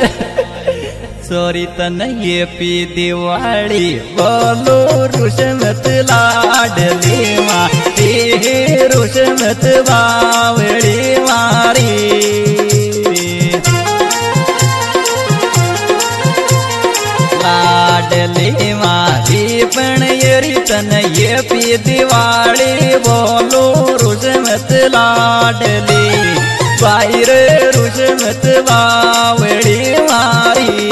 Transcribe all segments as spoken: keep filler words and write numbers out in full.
Sorry तन ये पी दिवाली बोलो रुशमत लाडली मारी रुशमत बावड़ी मारी लाडली मारी पण येरी तन ये पी दिवाली बोलो रुशमत लाडली बाहर रुशमत बावड़ी मारी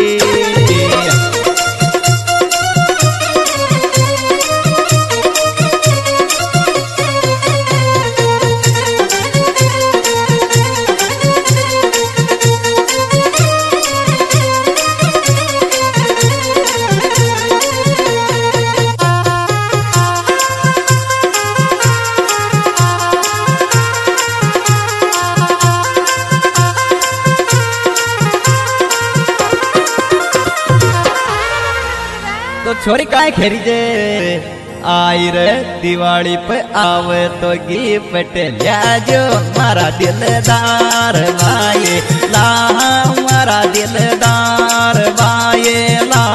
तो छोरी काय खेरी जे आई रे दिवाली पे आवे तो गिफ्ट लिया जो मारा दिलदार भाई ला मारा दिलदार भाई ला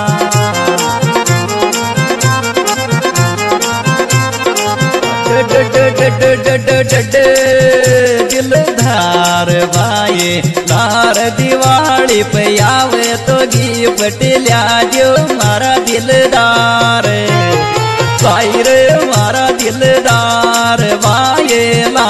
दिलदार भाई लार दिवाली पे आवे तो गिफ्ट लिया जो मारा दिलदार भाई रे मारा दिलदार भाई ला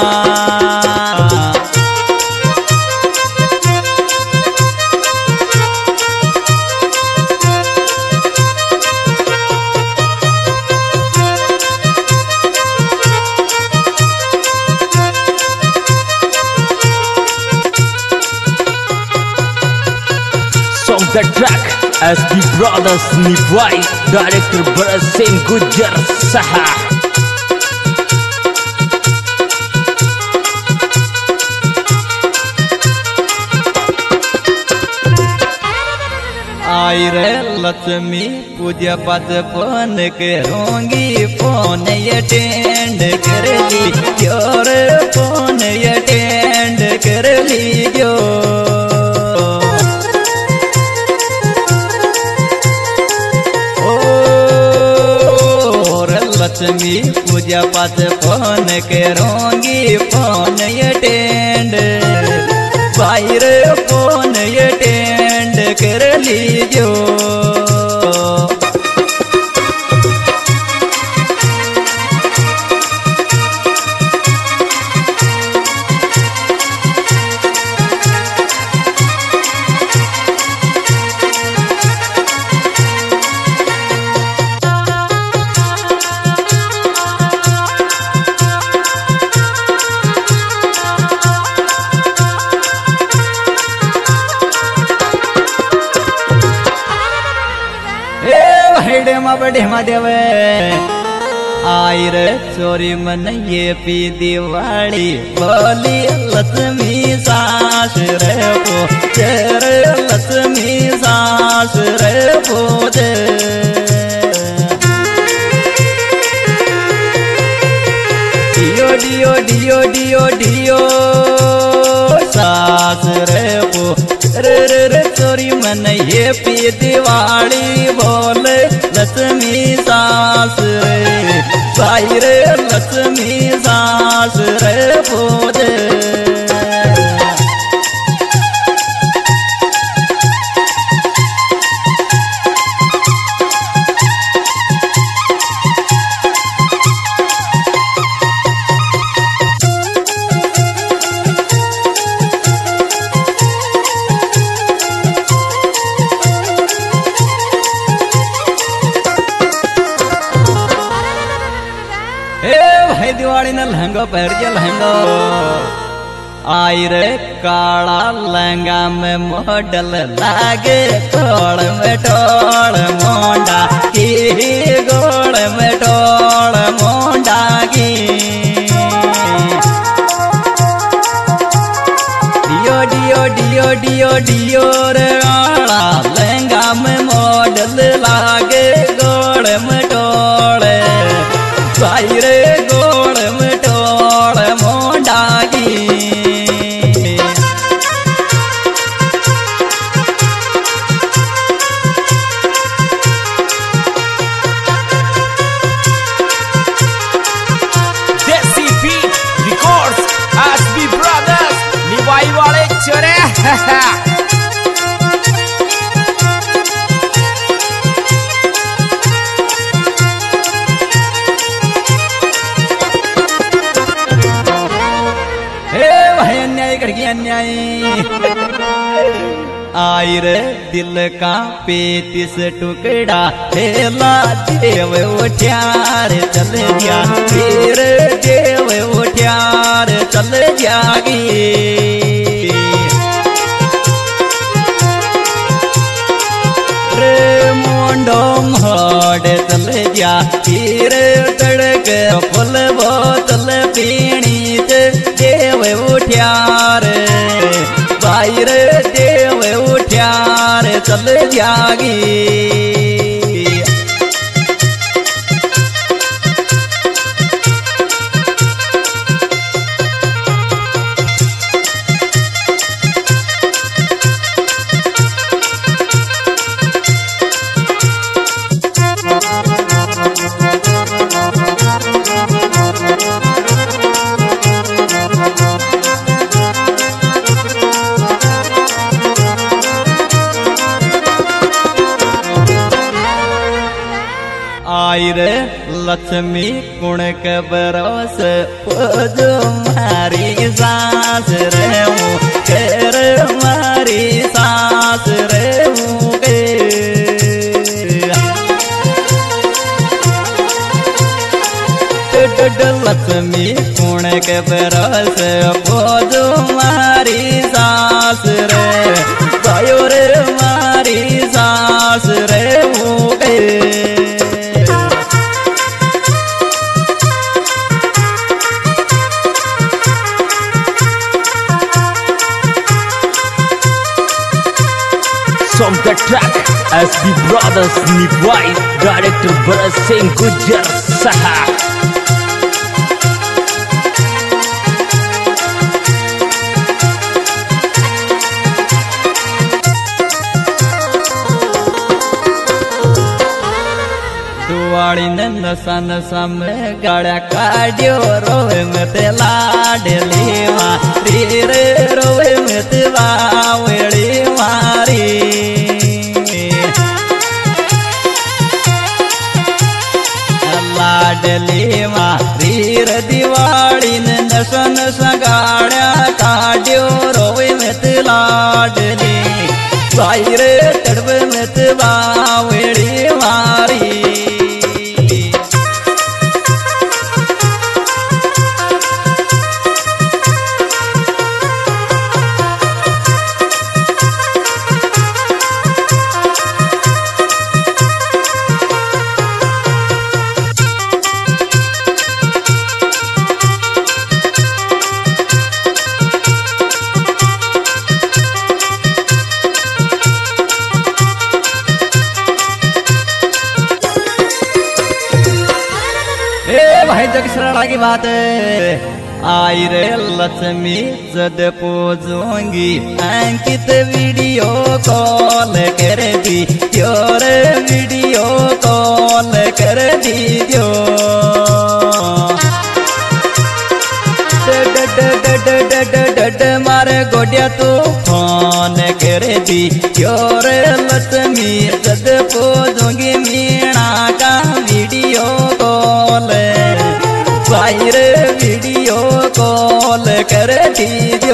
The track as the brothers Nivai, director Barasim Gujar Saha. आई रे लक्ष्मी पूजा पाठ फोन करूंगी फोन अटेंड कर लीजियो रे फोन अटेंड कर लीजियो लक्ष्मी पूजा पाठ फोन करूंगी फोन अटेंड बाहर फोन अटेंड कर लीजियो ढेमा ढेमा देवे आई रे चोरी मन ये पी दिवाली बोली लक्ष्मी सास रे पूजे रे लक्ष्मी सास रे पूजे डियो डियो डियो डियो डियो सास रे पूजे रे रे रे चोरी मन ये पी दिवाली बोले लक्ष्मी सास रे भाई रे लक्ष्मी सास रे पूजे दिवाली न लहंगा पहर के लहंगा आई रे काला लहंगा में मॉडल लागे तोड़ में टोड़ मोंडा की गोड़ में टोड़ मोंडा की डियो डियो डियो डियो डियो रे काला लहंगा में मॉडल लागे गोड़ में टोड़ भाई रे गोड़ में टोड़ मोंडा की आई रे दिल का पैतीस टुकड़ा हेला देव उठ्यार चल जा फिर देव उठ्यार चल जागी रे मोंडो मोड़ चल जा फिर तड़क फुल बोतल पीनी देव उठ्यार भाई रे देव उठ्यार चल जागी आई रे लक्ष्मी कुण के बरस जो मारी सास रे कर मारी सास रे लक्ष्मी कुण के बरस जो मारी सास रे गायो रे मारी सास रे From the track S B Brothers Nivai Director Bharat Singh Gujjar Sahab दुआड़ी नसा नसा में गाड़ा काढ़ियो रोवे में ते लाडली मारी रे रोवे में ते बावड़ी मारी लाडली मारी रे दिवाड़ी नसा नसा गाड़ा काढ़ियो रोवे में ते लाडली भाई रे तड़वे में ते बावड़ी मारी भाई जग सरला की बात है आई रे लक्ष्मी जद पूजूंगी अंकित वीडियो कॉल कर दी योर वीडियो कॉल कर दी जो मारे गोडिया तू फोन कर दी योर लक्ष्मी जद पूजूंगी मीणा का वीडियो कॉल भाई रे वीडियो कॉल कर दीजो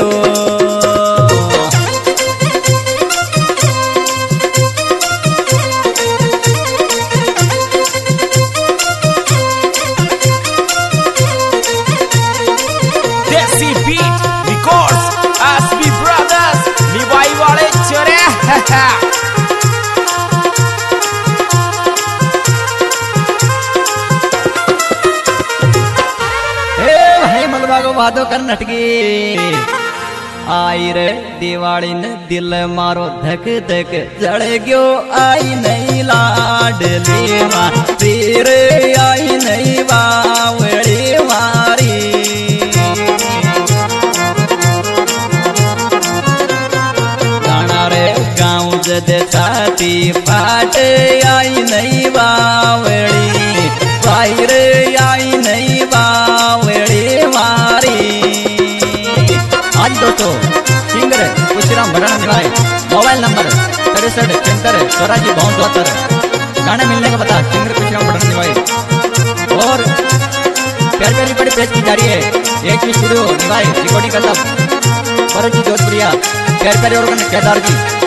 Desi Beat Records S B Brothers Nivai वाले चोरे वादो कर नटकी आई रे दिवाली ने दिल मारो धक धक जड़ गयो आई नहीं लाडली मारी रे आई नहीं बावड़ी मारी गाना रे गाँव जद छाती पाट आई नहीं बावड़ी भाई रे आई नहीं बावड़ी मारी आज दोस्तों सिंगर खुशीराम भड़ाना निभाए मोबाइल नंबर तिरसठ तिहत्तर चौरासी बावन चौहत्तर गाने मिलने का पता सिंगर खुशीराम भड़ाना निभाए और प्यार प्यारी बड़ी पेश की जा रही है एक भी स्टूडियो निभाए रिकॉर्डिंग करता परम जी जोधपुरिया प्यार प्यारे और केदार जी